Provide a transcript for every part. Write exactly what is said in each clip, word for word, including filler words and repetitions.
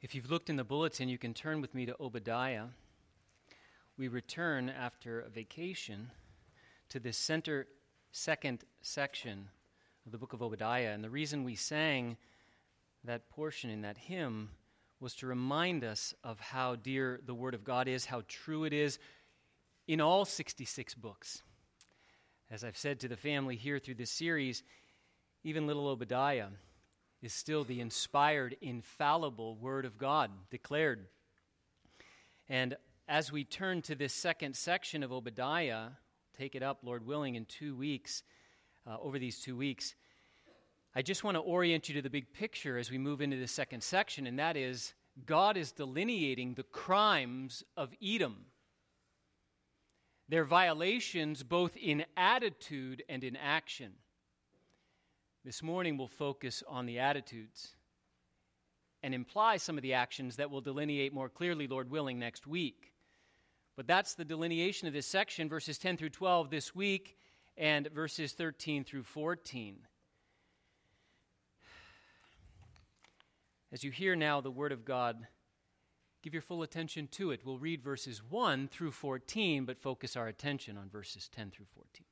If you've looked in the bulletin, you can turn with me to Obadiah. We return after a vacation to this center second section of the book of Obadiah. And the reason we sang that portion in that hymn was to remind us of how dear the Word of God is, how true it is in all sixty-six books. As I've said to the family here through this series, even little Obadiah is still the inspired, infallible Word of God declared. And as we turn to this second section of Obadiah, take it up, Lord willing, in two weeks, uh, over these two weeks, I just want to orient you to the big picture as we move into the second section, and that is God is delineating the crimes of Edom, their violations both in attitude and in action. This morning we'll focus on the attitudes and imply some of the actions that will delineate more clearly, Lord willing, next week. But that's the delineation of this section, verses ten through twelve this week, and verses thirteen through fourteen. As you hear now the Word of God, give your full attention to it. We'll read verses one through fourteen, but focus our attention on verses ten through fourteen.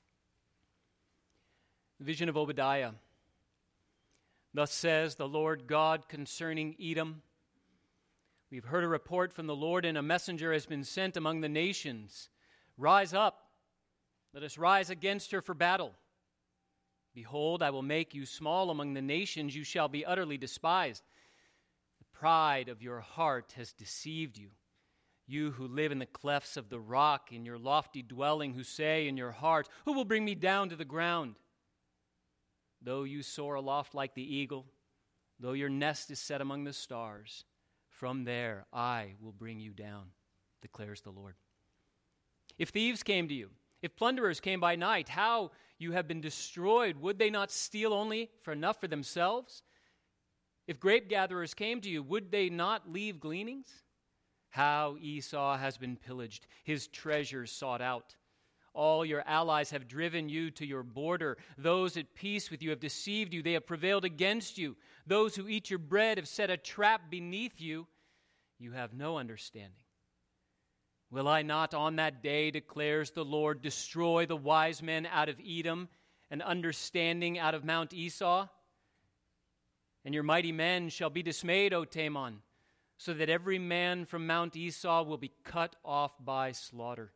The vision of Obadiah. Thus says the Lord God concerning Edom. We've heard a report from the Lord, and a messenger has been sent among the nations. Rise up, let us rise against her for battle. Behold, I will make you small among the nations, you shall be utterly despised. The pride of your heart has deceived you. You who live in the clefts of the rock, in your lofty dwelling, who say in your heart, who will bring me down to the ground? Though you soar aloft like the eagle, though your nest is set among the stars, from there I will bring you down, declares the Lord. If thieves came to you, if plunderers came by night, how you have been destroyed, would they not steal only for enough for themselves? If grape gatherers came to you, would they not leave gleanings? How Esau has been pillaged, his treasures sought out. All your allies have driven you to your border. Those at peace with you have deceived you. They have prevailed against you. Those who eat your bread have set a trap beneath you. You have no understanding. Will I not on that day, declares the Lord, destroy the wise men out of Edom and understanding out of Mount Esau? And your mighty men shall be dismayed, O Teman, so that every man from Mount Esau will be cut off by slaughter.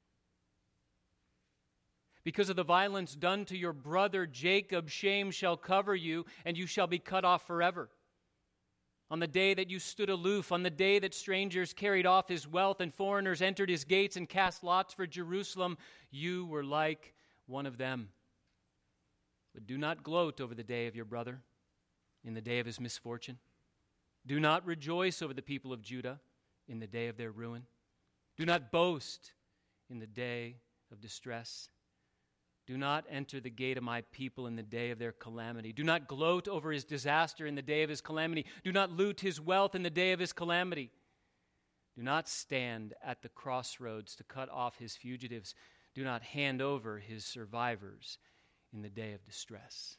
Because of the violence done to your brother Jacob, shame shall cover you, and you shall be cut off forever. On the day that you stood aloof, on the day that strangers carried off his wealth and foreigners entered his gates and cast lots for Jerusalem, you were like one of them. But do not gloat over the day of your brother, in the day of his misfortune. Do not rejoice over the people of Judah in the day of their ruin. Do not boast in the day of distress. Do not enter the gate of my people in the day of their calamity. Do not gloat over his disaster in the day of his calamity. Do not loot his wealth in the day of his calamity. Do not stand at the crossroads to cut off his fugitives. Do not hand over his survivors in the day of distress.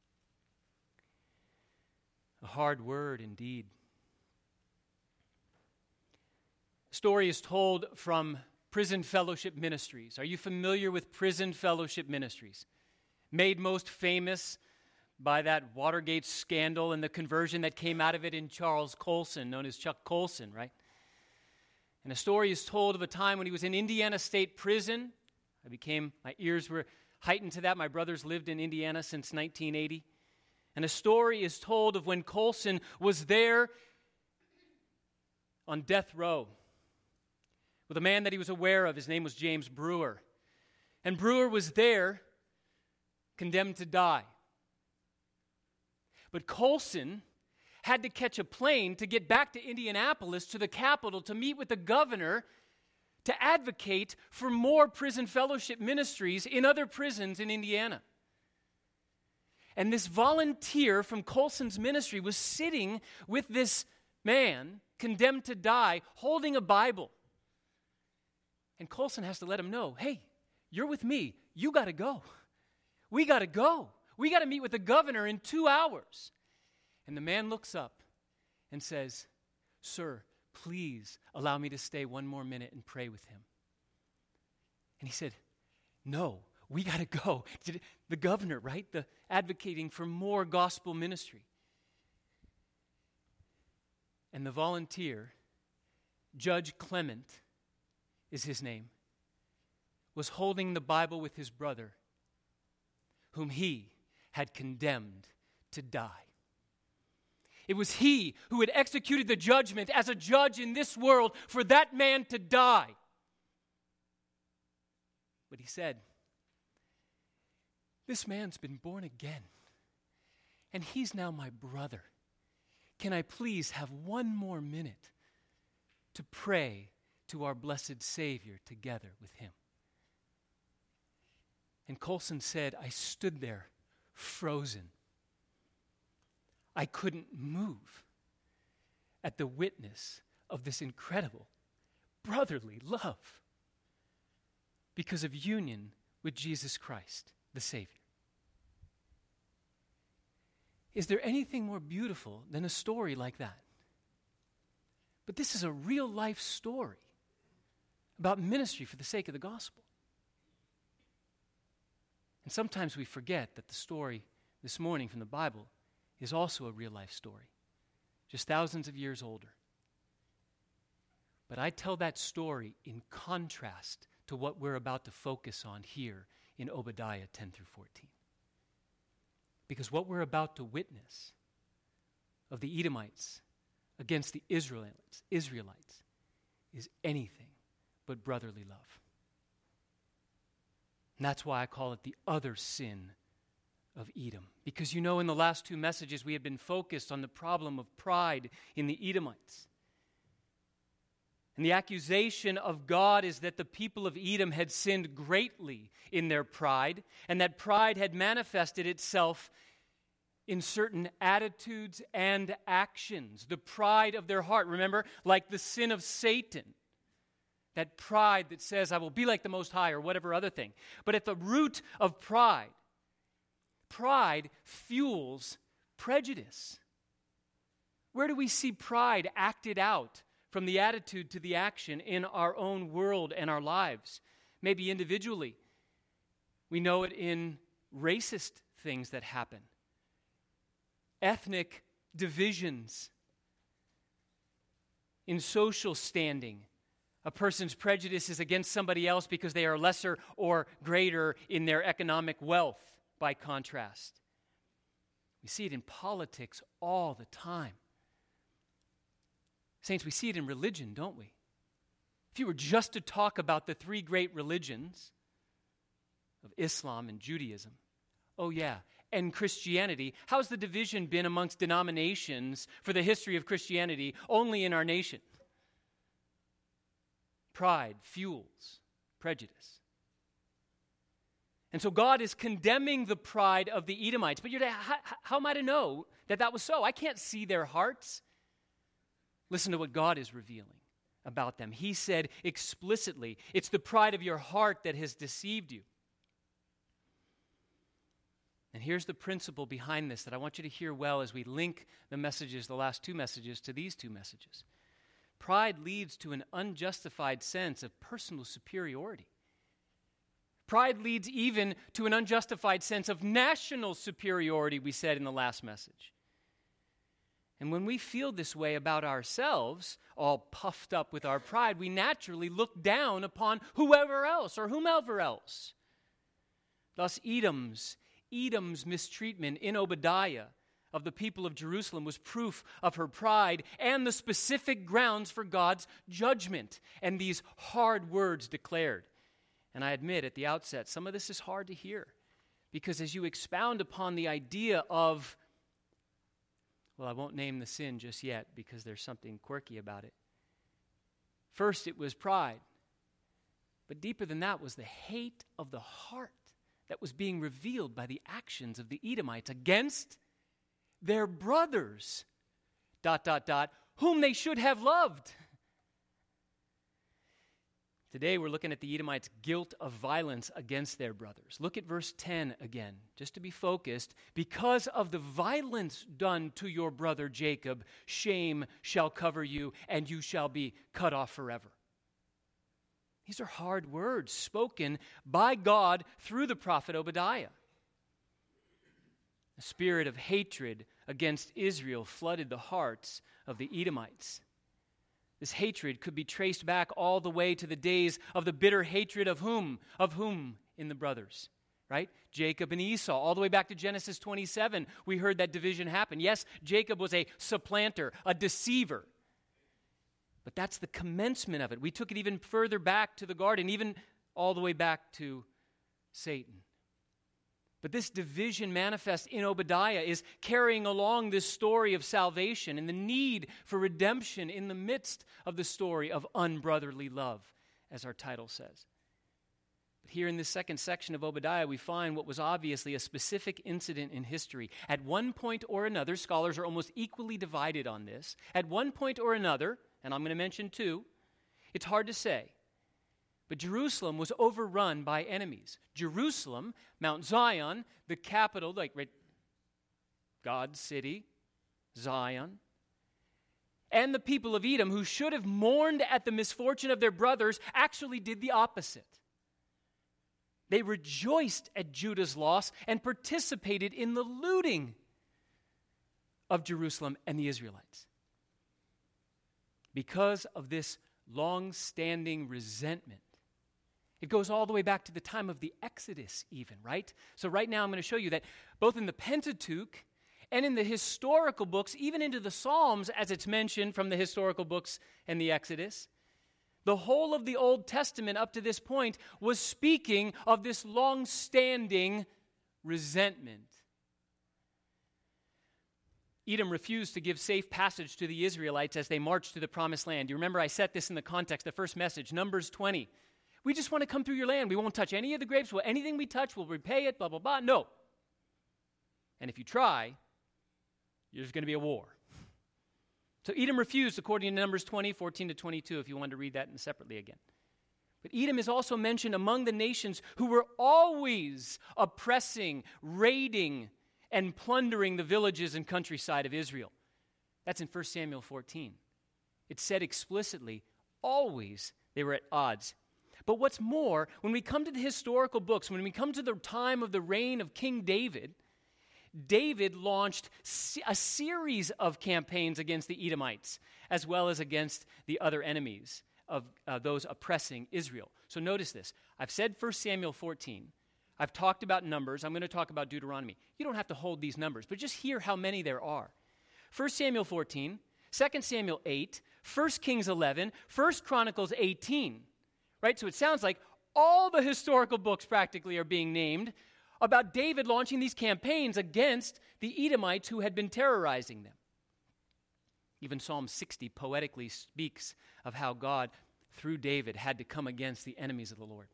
A hard word indeed. The story is told from Prison Fellowship Ministries. Are you familiar with Prison Fellowship Ministries? Made most famous by that Watergate scandal and the conversion that came out of it in Charles Colson, known as Chuck Colson, right? And a story is told of a time when he was in Indiana State Prison. I became, my ears were heightened to that. My brothers lived in Indiana since nineteen eighty. And a story is told of when Colson was there on death row with a man that he was aware of. His name was James Brewer. And Brewer was there, condemned to die. But Colson had to catch a plane to get back to Indianapolis, to the capital, to meet with the governor, to advocate for more prison fellowship ministries in other prisons in Indiana. And this volunteer from Colson's ministry was sitting with this man, condemned to die, holding a Bible. And Colson has to let him know, hey, you're with me. You got to go. We got to go. We got to meet with the governor in two hours. And the man looks up and says, "Sir, please allow me to stay one more minute and pray with him." And he said, "No, we got to go." The governor, right? The advocating for more gospel ministry. And the volunteer, Judge Clement is his name, was holding the Bible with his brother, whom he had condemned to die. It was he who had executed the judgment as a judge in this world for that man to die. But he said, "This man's been born again, and he's now my brother. Can I please have one more minute to pray to our blessed Savior together with him?" And Colson said, "I stood there frozen. I couldn't move at the witness of this incredible brotherly love because of union with Jesus Christ, the Savior." Is there anything more beautiful than a story like that? But this is a real life story about ministry for the sake of the gospel. And sometimes we forget that the story this morning from the Bible is also a real life story, just thousands of years older. But I tell that story in contrast to what we're about to focus on here in Obadiah ten through fourteen. Because what we're about to witness of the Edomites against the Israelites, Israelites is anything but brotherly love. And that's why I call it the other sin of Edom. Because you know, in the last two messages, we have been focused on the problem of pride in the Edomites. And the accusation of God is that the people of Edom had sinned greatly in their pride, and that pride had manifested itself in certain attitudes and actions. The pride of their heart, remember, like the sin of Satan. That pride that says, "I will be like the Most High," or whatever other thing. But at the root of pride, pride fuels prejudice. Where do we see pride acted out from the attitude to the action in our own world and our lives? Maybe individually. We know it in racist things that happen. Ethnic divisions. In social standing. A person's prejudice is against somebody else because they are lesser or greater in their economic wealth, by contrast. We see it in politics all the time. Saints, we see it in religion, don't we? If you were just to talk about the three great religions of Islam and Judaism, oh yeah, and Christianity, how's the division been amongst denominations for the history of Christianity only in our nation? Pride fuels prejudice. And so God is condemning the pride of the Edomites. But you're like, how, how am I to know that that was so? I can't see their hearts. Listen to what God is revealing about them. He said explicitly, it's the pride of your heart that has deceived you. And here's the principle behind this that I want you to hear well as we link the messages, the last two messages, to these two messages. Pride leads to an unjustified sense of personal superiority. Pride leads even to an unjustified sense of national superiority, we said in the last message. And when we feel this way about ourselves, all puffed up with our pride, we naturally look down upon whoever else or whomever else. Thus, Edom's, Edom's mistreatment in Obadiah of the people of Jerusalem was proof of her pride and the specific grounds for God's judgment and these hard words declared. And I admit at the outset, some of this is hard to hear because as you expound upon the idea of, well, I won't name the sin just yet because there's something quirky about it. First, it was pride. But deeper than that was the hate of the heart that was being revealed by the actions of the Edomites against their brothers, dot, dot, dot, whom they should have loved. Today we're looking at the Edomites' guilt of violence against their brothers. Look at verse ten again, just to be focused. Because of the violence done to your brother Jacob, shame shall cover you, and you shall be cut off forever. These are hard words spoken by God through the prophet Obadiah. The spirit of hatred against Israel flooded the hearts of the Edomites. This hatred could be traced back all the way to the days of the bitter hatred of whom? Of whom in the brothers, right? Jacob and Esau. All the way back to Genesis twenty-seven, we heard that division happen. Yes, Jacob was a supplanter, a deceiver. But that's the commencement of it. We took it even further back to the garden, even all the way back to Satan. But this division manifest in Obadiah is carrying along this story of salvation and the need for redemption in the midst of the story of unbrotherly love, as our title says. But here in this second section of Obadiah, we find what was obviously a specific incident in history. At one point or another, scholars are almost equally divided on this. At one point or another, and I'm going to mention two, it's hard to say, but Jerusalem was overrun by enemies. Jerusalem, Mount Zion, the capital, like right, God's city, Zion, and the people of Edom, who should have mourned at the misfortune of their brothers, actually did the opposite. They rejoiced at Judah's loss and participated in the looting of Jerusalem and the Israelites. Because of this long-standing resentment, it goes all the way back to the time of the Exodus even, right? So right now I'm going to show you that both in the Pentateuch and in the historical books, even into the Psalms as it's mentioned from the historical books and the Exodus, the whole of the Old Testament up to this point was speaking of this long-standing resentment. Edom refused to give safe passage to the Israelites as they marched to the Promised Land. You remember I set this in the context, the first message, Numbers twenty. We just want to come through your land. We won't touch any of the grapes. Well, anything we touch, we'll repay it, blah, blah, blah. No. And if you try, there's going to be a war. So Edom refused, according to Numbers twenty, fourteen to twenty-two, if you wanted to read that separately again. But Edom is also mentioned among the nations who were always oppressing, raiding, and plundering the villages and countryside of Israel. That's in First Samuel fourteen. It said explicitly, always they were at odds. But what's more, when we come to the historical books, when we come to the time of the reign of King David, David launched a series of campaigns against the Edomites, as well as against the other enemies of uh, those oppressing Israel. So notice this. I've said First Samuel fourteen. I've talked about Numbers. I'm going to talk about Deuteronomy. You don't have to hold these numbers, but just hear how many there are. First Samuel fourteen, Second Samuel eight, First Kings eleven, First Chronicles eighteen. Right? So it sounds like all the historical books practically are being named about David launching these campaigns against the Edomites who had been terrorizing them. Even Psalm sixty poetically speaks of how God, through David, had to come against the enemies of the Lord.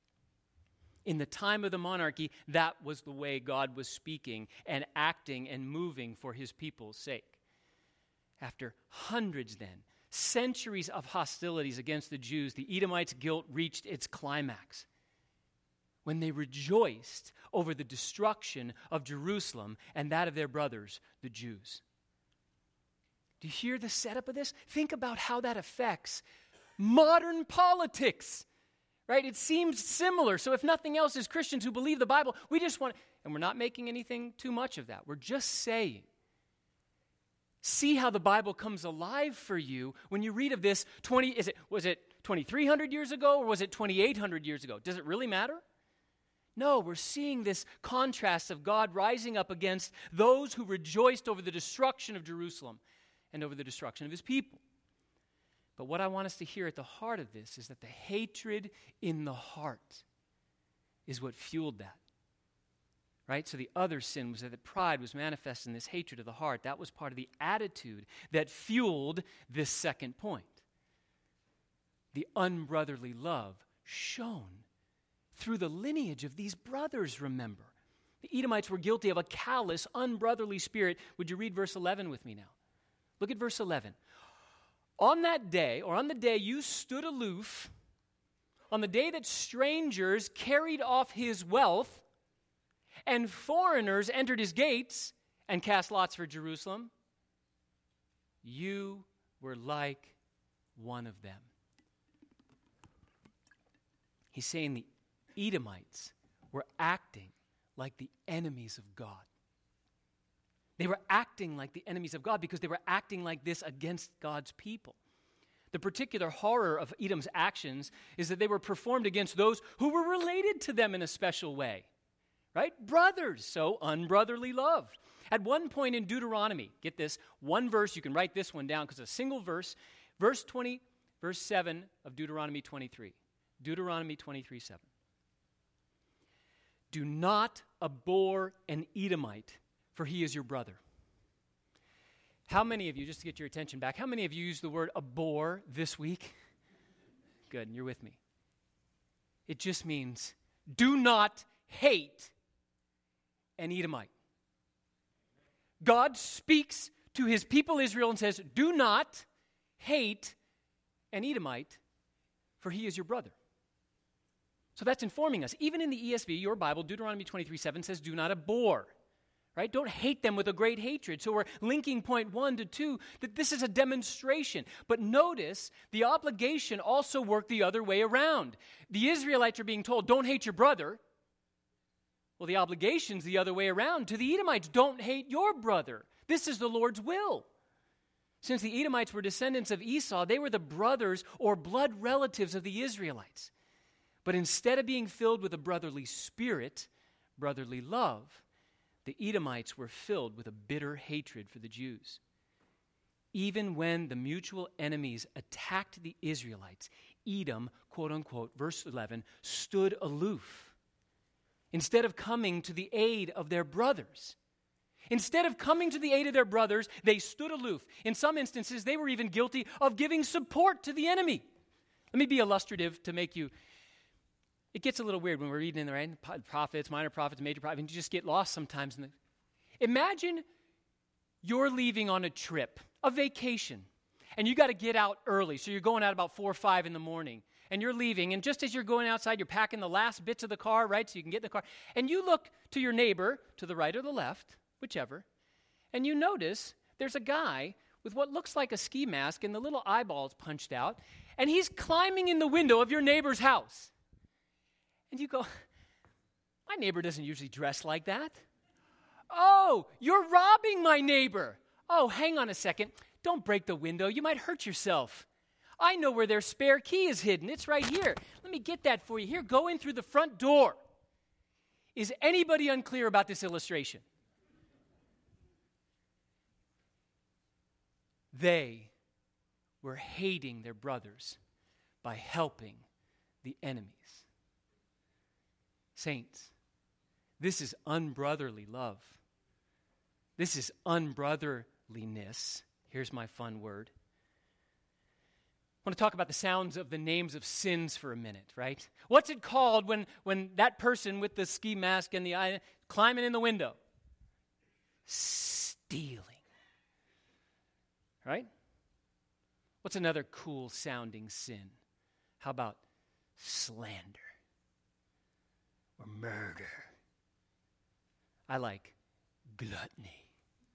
In the time of the monarchy, that was the way God was speaking and acting and moving for his people's sake. After hundreds then, centuries of hostilities against the Jews, the Edomites' guilt reached its climax when they rejoiced over the destruction of Jerusalem and that of their brothers, the Jews. Do you hear the setup of this? Think about how that affects modern politics, right? It seems similar. So if nothing else, as Christians who believe the Bible, we just want, and we're not making anything too much of that. We're just saying, see how the Bible comes alive for you when you read of this twenty, is it, was it twenty-three hundred years ago or was it twenty-eight hundred years ago? Does it really matter? No, we're seeing this contrast of God rising up against those who rejoiced over the destruction of Jerusalem and over the destruction of his people. But what I want us to hear at the heart of this is that the hatred in the heart is what fueled that. Right? So the other sin was that pride was manifest in this hatred of the heart. That was part of the attitude that fueled this second point. The unbrotherly love shown through the lineage of these brothers, remember. The Edomites were guilty of a callous, unbrotherly spirit. Would you read verse eleven with me now? Look at verse eleven. On that day, or on the day you stood aloof, on the day that strangers carried off his wealth and foreigners entered his gates and cast lots for Jerusalem, you were like one of them. He's saying the Edomites were acting like the enemies of God. They were acting like the enemies of God because they were acting like this against God's people. The particular horror of Edom's actions is that they were performed against those who were related to them in a special way. Right? Brothers, so unbrotherly love. At one point in Deuteronomy, get this, one verse, you can write this one down because it's a single verse, verse twenty, verse seven of Deuteronomy twenty-three. Deuteronomy twenty-three, seven. Do not abhor an Edomite, for he is your brother. How many of you, just to get your attention back, how many of you used the word abhor this week? Good, you're with me. It just means do not hate an Edomite. God speaks to his people Israel and says, do not hate an Edomite, for he is your brother. So that's informing us. Even in the E S V, your Bible, Deuteronomy twenty-three, seven says, do not abhor. Right? Don't hate them with a great hatred. So we're linking point one to two, that this is a demonstration. But notice, the obligation also worked the other way around. The Israelites are being told, don't hate your brother. Well, the obligation's the other way around. To the Edomites, don't hate your brother. This is the Lord's will. Since the Edomites were descendants of Esau, they were the brothers or blood relatives of the Israelites. But instead of being filled with a brotherly spirit, brotherly love, the Edomites were filled with a bitter hatred for the Jews. Even when the mutual enemies attacked the Israelites, Edom, quote unquote, verse eleven, stood aloof. Instead of coming to the aid of their brothers. Instead of coming to the aid of their brothers, they stood aloof. In some instances, they were even guilty of giving support to the enemy. Let me be illustrative to make you... It gets a little weird when we're reading in the right? Prophets, minor prophets, major prophets, and you just get lost sometimes. In the... Imagine you're leaving on a trip, a vacation, and you got to get out early. So you're going out about four or five in the morning, and you're leaving, and just as you're going outside, you're packing the last bits of the car, right, so you can get in the car, and you look to your neighbor, to the right or the left, whichever, and you notice there's a guy with what looks like a ski mask and the little eyeballs punched out, and he's climbing in the window of your neighbor's house. And you go, my neighbor doesn't usually dress like that. Oh, you're robbing my neighbor. Oh, hang on a second. Don't break the window. You might hurt yourself. I know where their spare key is hidden. It's right here. Let me get that for you. Here, go in through the front door. Is anybody unclear about this illustration? They were hating their brothers by helping the enemies. Saints, this is unbrotherly love. This is unbrotherliness. Here's my fun word. I want to talk about the sounds of the names of sins for a minute, right? What's it called when, when that person with the ski mask and the eye climbing in the window? Stealing. Right? What's another cool sounding sin? How about slander? Or murder. I like gluttony.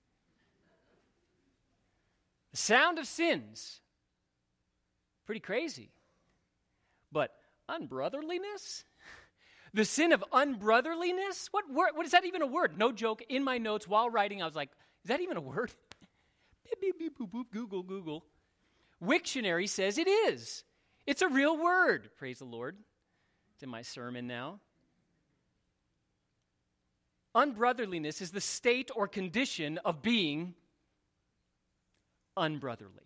The sound of sins. Pretty crazy. But unbrotherliness? The sin of unbrotherliness? What word? What is that even a word? No joke. In my notes while writing, I was like, is that even a word? Beep, beep, beep, boop, boop, Google, Google. Wiktionary says it is. It's a real word. Praise the Lord. It's in my sermon now. Unbrotherliness is the state or condition of being unbrotherly.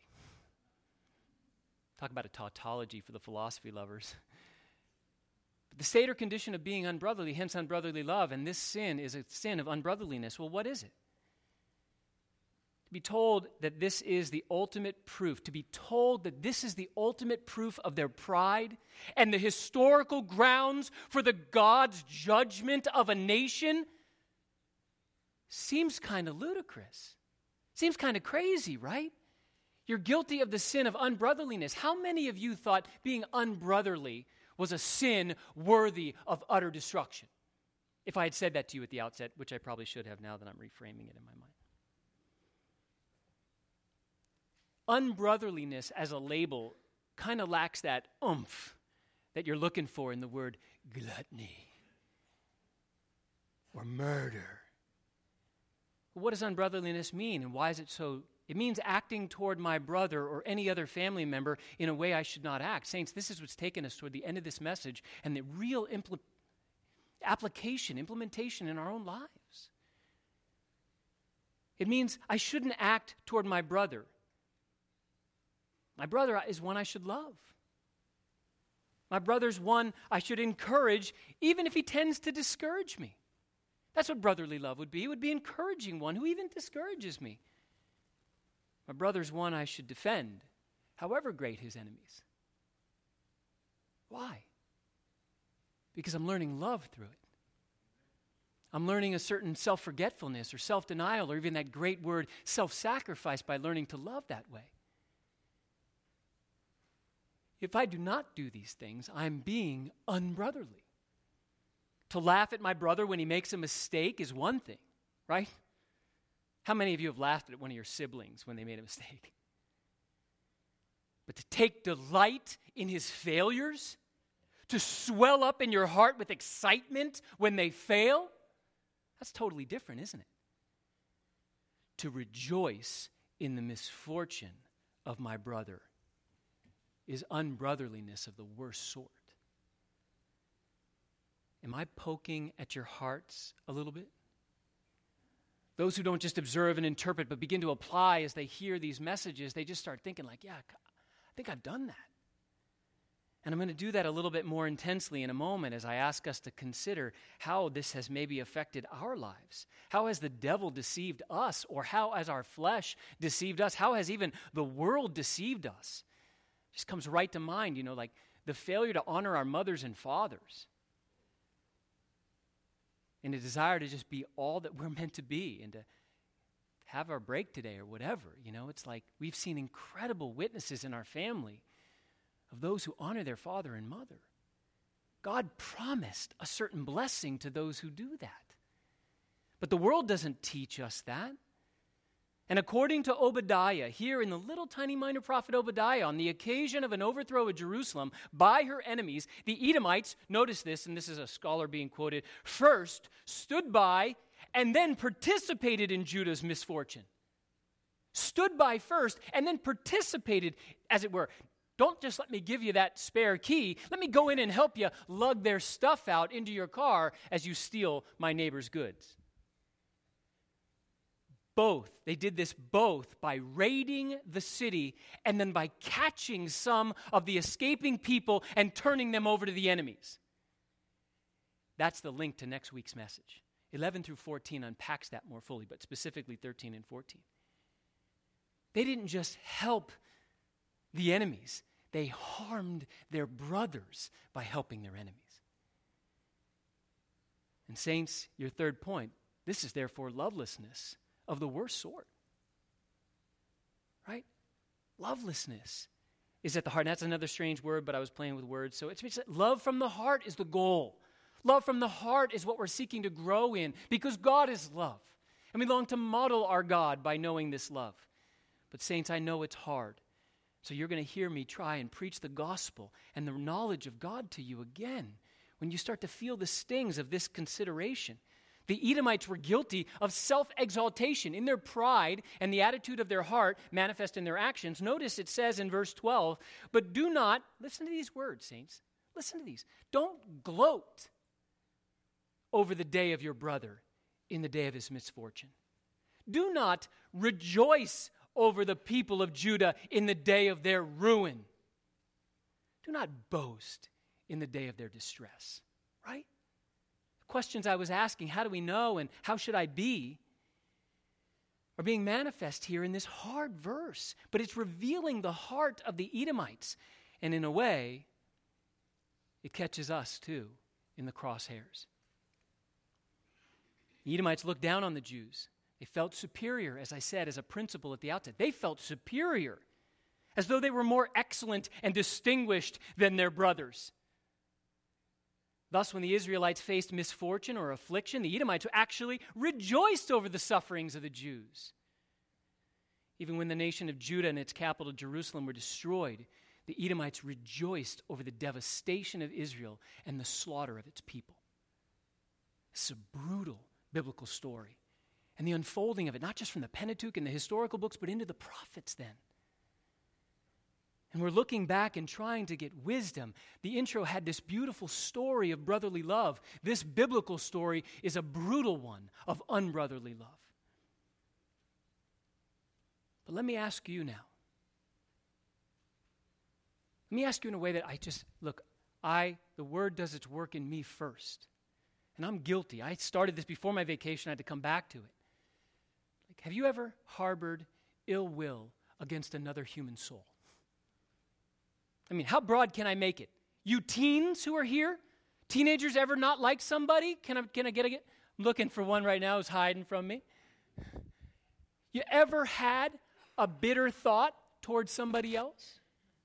Talk about a tautology for the philosophy lovers. The state or condition of being unbrotherly, hence unbrotherly love, and this sin is a sin of unbrotherliness. Well, what is it? To be told that this is the ultimate proof, to be told that this is the ultimate proof of their pride and the historical grounds for the God's judgment of a nation seems kind of ludicrous. Seems kind of crazy, right? You're guilty of the sin of unbrotherliness. How many of you thought being unbrotherly was a sin worthy of utter destruction. If I had said that to you at the outset, which I probably should have now that I'm reframing it in my mind. Unbrotherliness as a label kind of lacks that oomph that you're looking for in the word gluttony or murder. What does unbrotherliness mean, and why is it so? It means acting toward my brother or any other family member in a way I should not act. Saints, this is what's taken us toward the end of this message and the real impl- application, implementation in our own lives. It means I shouldn't act toward my brother. My brother is one I should love. My brother's one I should encourage, even if he tends to discourage me. That's what brotherly love would be. It would be encouraging one who even discourages me. My brother's one I should defend, however great his enemies. Why? Because I'm learning love through it. I'm learning a certain self-forgetfulness or self-denial or even that great word self-sacrifice by learning to love that way. If I do not do these things, I'm being unbrotherly. To laugh at my brother when he makes a mistake is one thing, right? How many of you have laughed at one of your siblings when they made a mistake? But to take delight in his failures, to swell up in your heart with excitement when they fail, that's totally different, isn't it? To rejoice in the misfortune of my brother is unbrotherliness of the worst sort. Am I poking at your hearts a little bit? Those who don't just observe and interpret, but begin to apply as they hear these messages, they just start thinking like, yeah, I think I've done that. And I'm going to do that a little bit more intensely in a moment as I ask us to consider how this has maybe affected our lives. How has the devil deceived us, or how has our flesh deceived us? How has even the world deceived us? It just comes right to mind, you know, like the failure to honor our mothers and fathers. And a desire to just be all that we're meant to be and to have our break today or whatever. You know, it's like we've seen incredible witnesses in our family of those who honor their father and mother. God promised a certain blessing to those who do that. But the world doesn't teach us that. And according to Obadiah, here in the little tiny minor prophet Obadiah, on the occasion of an overthrow of Jerusalem by her enemies, the Edomites, notice this, and this is a scholar being quoted, first stood by and then participated in Judah's misfortune. Stood by first and then participated, as it were. Don't just let me give you that spare key. Let me go in and help you lug their stuff out into your car as you steal my neighbor's goods. Both. They did this both by raiding the city and then by catching some of the escaping people and turning them over to the enemies. That's the link to next week's message. eleven through fourteen unpacks that more fully, but specifically thirteen and fourteen. They didn't just help the enemies. They harmed their brothers by helping their enemies. And saints, your third point, this is therefore lovelessness of the worst sort. Right? Lovelessness is at the heart. And that's another strange word, but I was playing with words. So it's, it's love from the heart is the goal. Love from the heart is what we're seeking to grow in because God is love. And we long to model our God by knowing this love. But saints, I know it's hard. So you're going to hear me try and preach the gospel and the knowledge of God to you again when you start to feel the stings of this consideration. The Edomites were guilty of self-exaltation in their pride, and the attitude of their heart manifest in their actions. Notice it says in verse twelve, but do not, listen to these words, saints, listen to these. Don't gloat over the day of your brother in the day of his misfortune. Do not rejoice over the people of Judah in the day of their ruin. Do not boast in the day of their distress, right? Questions I was asking, how do we know and how should I be, are being manifest here in this hard verse. But it's revealing the heart of the Edomites. And in a way, it catches us too in the crosshairs. The Edomites looked down on the Jews. They felt superior, as I said, as a principle at the outset. They felt superior, as though they were more excellent and distinguished than their brothers. Thus, when the Israelites faced misfortune or affliction, the Edomites actually rejoiced over the sufferings of the Jews. Even when the nation of Judah and its capital Jerusalem were destroyed, the Edomites rejoiced over the devastation of Israel and the slaughter of its people. It's a brutal biblical story. And the unfolding of it, not just from the Pentateuch and the historical books, but into the prophets then. And we're looking back and trying to get wisdom. The intro had this beautiful story of brotherly love. This biblical story is a brutal one of unbrotherly love. But let me ask you now. Let me ask you in a way that I just, look, I, the word does its work in me first. And I'm guilty. I started this before my vacation. I had to come back to it. Like, have you ever harbored ill will against another human soul? I mean, how broad can I make it? You teens who are here, teenagers ever not like somebody? Can I, can I get a get? I'm looking for one right now who's hiding from me. You ever had a bitter thought towards somebody else?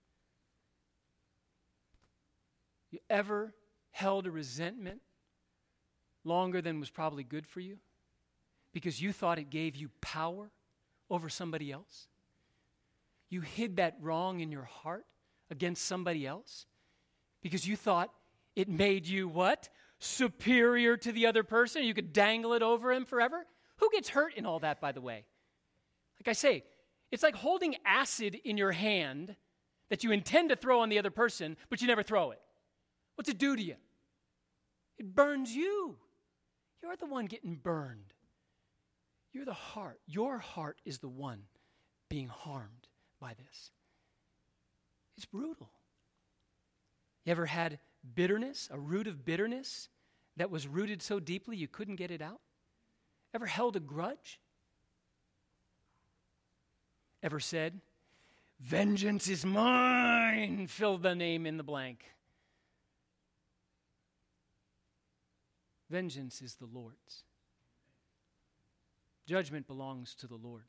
You ever held a resentment longer than was probably good for you because you thought it gave you power over somebody else? You hid that wrong in your heart against somebody else because you thought it made you what? Superior to the other person. You could dangle it over him forever. Who gets hurt in all that, by the way? Like I say, it's like holding acid in your hand that you intend to throw on the other person, but you never throw it. What's it do to you? It burns you. You're the one getting burned. You're the heart. Your heart is the one being harmed by this. It's brutal. You ever had bitterness, a root of bitterness that was rooted so deeply you couldn't get it out? Ever held a grudge? Ever said, vengeance is mine, fill the name in the blank. Vengeance is the Lord's. Judgment belongs to the Lord.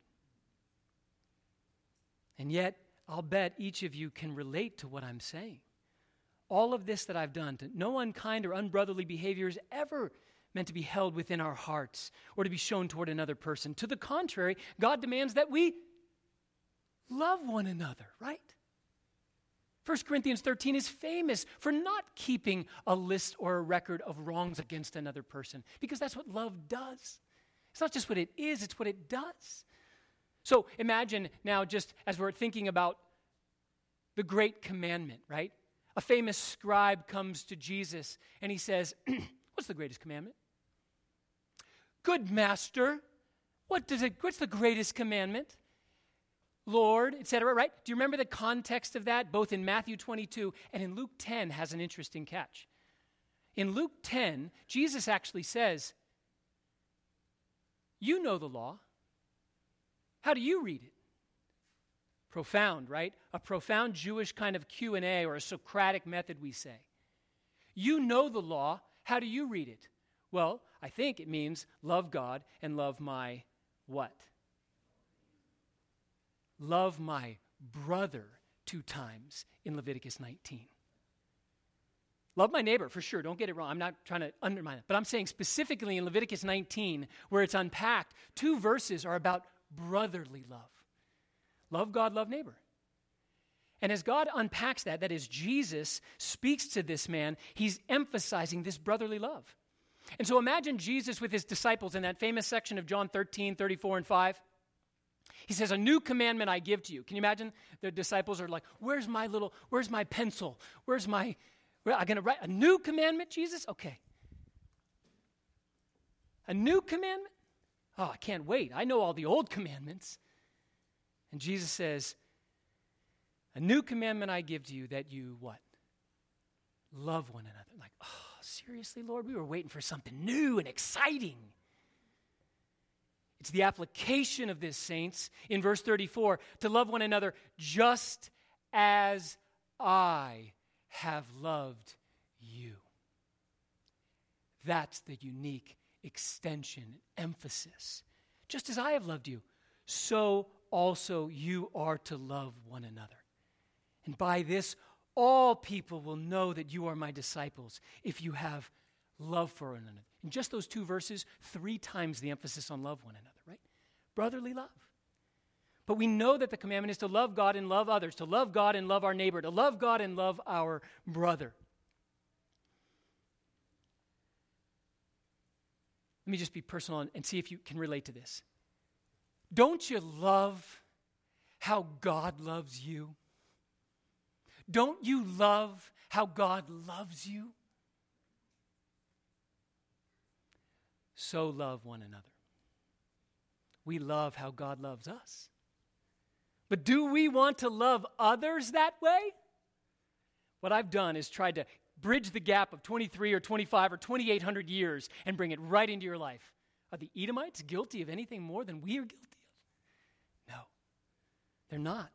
And yet, I'll bet each of you can relate to what I'm saying. All of this that I've done, to no unkind or unbrotherly behavior is ever meant to be held within our hearts or to be shown toward another person. To the contrary, God demands that we love one another, right? First Corinthians thirteen is famous for not keeping a list or a record of wrongs against another person because that's what love does. It's not just what it is, it's what it does. So imagine now, just as we're thinking about the great commandment, right? A famous scribe comes to Jesus and he says, what's the greatest commandment? Good master, what does it, what's the greatest commandment? Lord, et cetera, right? Do you remember the context of that? Both in Matthew twenty-two and in Luke ten has an interesting catch. In Luke ten, Jesus actually says, you know the law. How do you read it? Profound, right? A profound Jewish kind of Q and A or a Socratic method, we say. You know the law. How do you read it? Well, I think it means love God and love my what? Love my brother two times in Leviticus nineteen. Love my neighbor, for sure. Don't get it wrong. I'm not trying to undermine it. But I'm saying specifically in Leviticus nineteen, where it's unpacked, two verses are about brotherly love. Love God, love neighbor. And as God unpacks that, that is, Jesus speaks to this man, he's emphasizing this brotherly love. And so imagine Jesus with his disciples in that famous section of John thirteen, thirty-four, and five. He says, a new commandment I give to you. Can you imagine? The disciples are like, where's my little, where's my pencil? Where's my, where, I'm going to write a new commandment, Jesus? Okay. A new commandment? Oh, I can't wait. I know all the old commandments. And Jesus says, a new commandment I give to you, that you what? Love one another. Like, oh, seriously, Lord? We were waiting for something new and exciting. It's the application of this, saints, in verse thirty-four, to love one another just as I have loved you. That's the unique extension, emphasis. Just as I have loved you, so also you are to love one another. And by this, all people will know that you are my disciples if you have love for one another. In just those two verses, three times the emphasis on love one another, right? Brotherly love. But we know that the commandment is to love God and love others, to love God and love our neighbor, to love God and love our brother. Let me just be personal and see if you can relate to this. Don't you love how God loves you? Don't you love how God loves you? So love one another. We love how God loves us. But do we want to love others that way? What I've done is tried to bridge the gap of twenty-three or twenty-five or twenty-eight hundred years and bring it right into your life. Are the Edomites guilty of anything more than we are guilty of? No, they're not.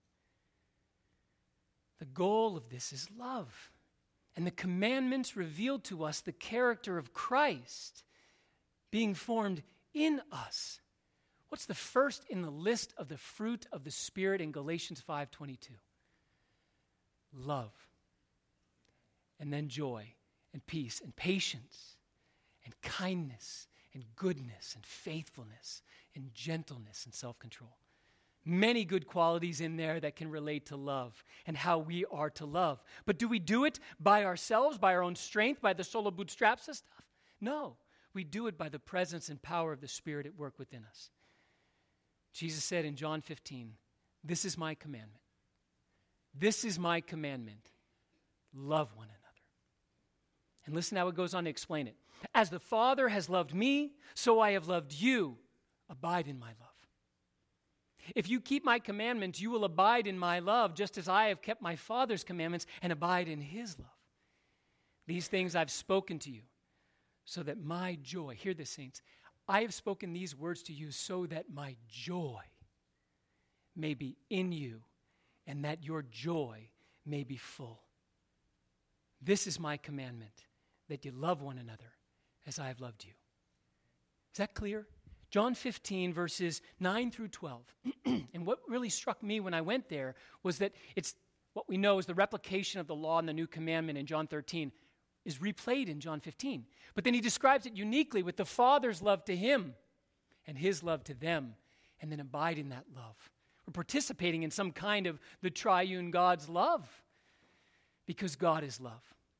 The goal of this is love. And the commandments reveal to us the character of Christ being formed in us. What's the first in the list of the fruit of the Spirit in Galatians five twenty-two? Love. And then joy and peace and patience and kindness and goodness and faithfulness and gentleness and self-control. Many good qualities in there that can relate to love and how we are to love. But do we do it by ourselves, by our own strength, by the solo bootstraps and stuff? No. We do it by the presence and power of the Spirit at work within us. Jesus said in John fifteen, "This is my commandment. This is my commandment. Love one another." And listen how it goes on to explain it. As the Father has loved me, so I have loved you. Abide in my love. If you keep my commandments, you will abide in my love, just as I have kept my Father's commandments and abide in his love. These things I've spoken to you, so that my joy, hear this, saints, I have spoken these words to you so that my joy may be in you and that your joy may be full. This is my commandment, that you love one another as I have loved you. Is that clear? John fifteen, verses nine through twelve. And what really struck me when I went there was that it's what we know is the replication of the law and the new commandment in John thirteen is replayed in John fifteen. But then he describes it uniquely with the Father's love to him and his love to them, and then abide in that love. We're participating in some kind of the triune God's love because God is love.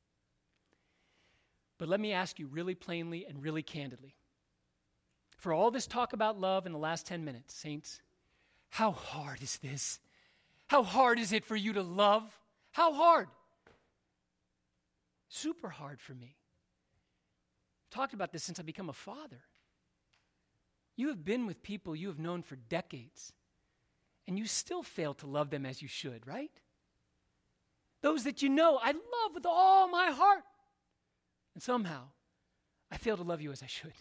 But let me ask you really plainly and really candidly. For all this talk about love in the last ten minutes, saints, how hard is this? How hard is it for you to love? How hard? Super hard for me. I've talked about this since I became a father. You have been with people you have known for decades, and you still fail to love them as you should, right? Those that you know, I love with all my heart. And somehow, I fail to love you as I should.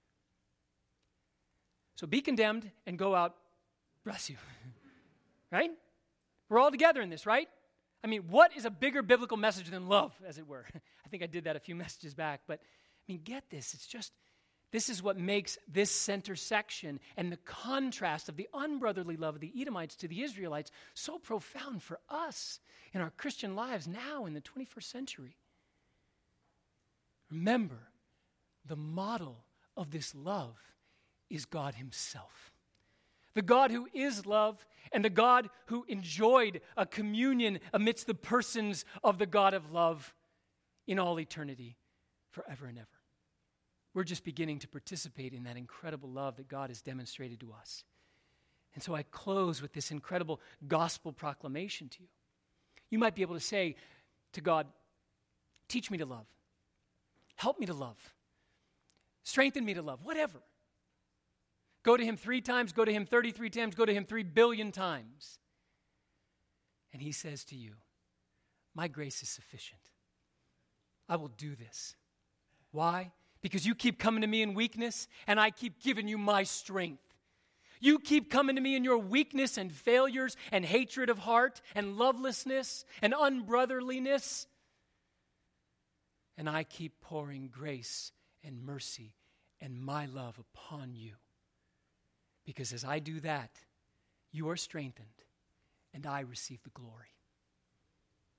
So be condemned and go out, bless you. Right? We're all together in this, right? I mean, what is a bigger biblical message than love, as it were? I think I did that a few messages back, but I mean, get this. It's just, this is what makes this center section and the contrast of the unbrotherly love of the Edomites to the Israelites so profound for us in our Christian lives now in the twenty-first century. Remember, the model of this love is God himself. The God who is love and the God who enjoyed a communion amidst the persons of the God of love in all eternity, forever and ever. We're just beginning to participate in that incredible love that God has demonstrated to us. And so I close with this incredible gospel proclamation to you. You might be able to say to God, teach me to love. Help me to love. Strengthen me to love. Whatever. Go to him three times, go to him thirty-three times, go to him three billion times. And he says to you, my grace is sufficient. I will do this. Why? Because you keep coming to me in weakness, and I keep giving you my strength. You keep coming to me in your weakness and failures and hatred of heart and lovelessness and unbrotherliness. And I keep pouring grace and mercy and my love upon you. Because as I do that, you are strengthened and I receive the glory.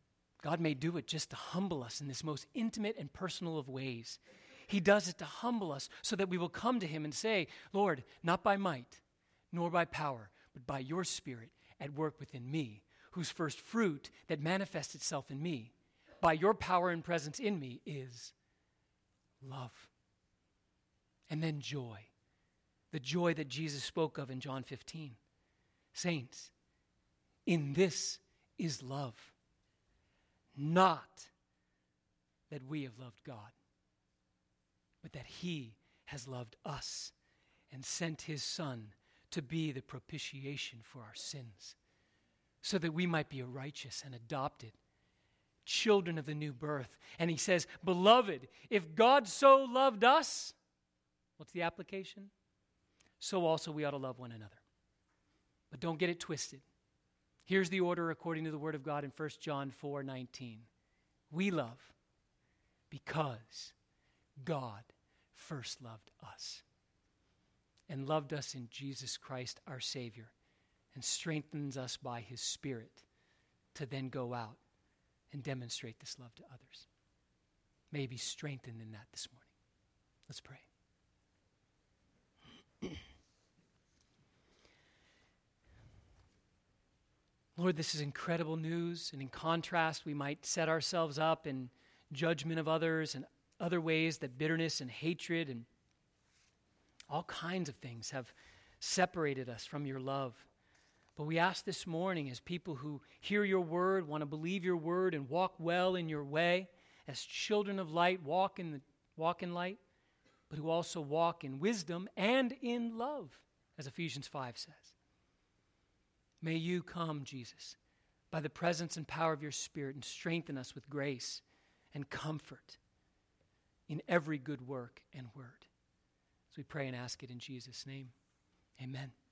God may do it just to humble us in this most intimate and personal of ways. He does it to humble us so that we will come to him and say, Lord, not by might, nor by power, but by your Spirit at work within me, whose first fruit that manifests itself in me, by your power and presence in me, is love. And then joy, the joy that Jesus spoke of in John fifteen. Saints, in this is love, not that we have loved God, but that he has loved us and sent his Son to be the propitiation for our sins, so that we might be righteous and adopted, children of the new birth. And he says, beloved, if God so loved us, what's the application? So also we ought to love one another. But don't get it twisted. Here's the order according to the Word of God in First John four nineteen. We love because God first loved us and loved us in Jesus Christ our Savior and strengthens us by his Spirit to then go out and demonstrate this love to others. May you be strengthened in that this morning. Let's pray. Lord, this is incredible news, and in contrast, we might set ourselves up in judgment of others and other ways that bitterness and hatred and all kinds of things have separated us from your love. But we ask this morning, as people who hear your word, want to believe your word and walk well in your way, as children of light, walk in the, walk in light, but who also walk in wisdom and in love, as Ephesians five says. May you come, Jesus, by the presence and power of your Spirit, and strengthen us with grace and comfort in every good work and word. As we pray and ask it in Jesus' name, amen.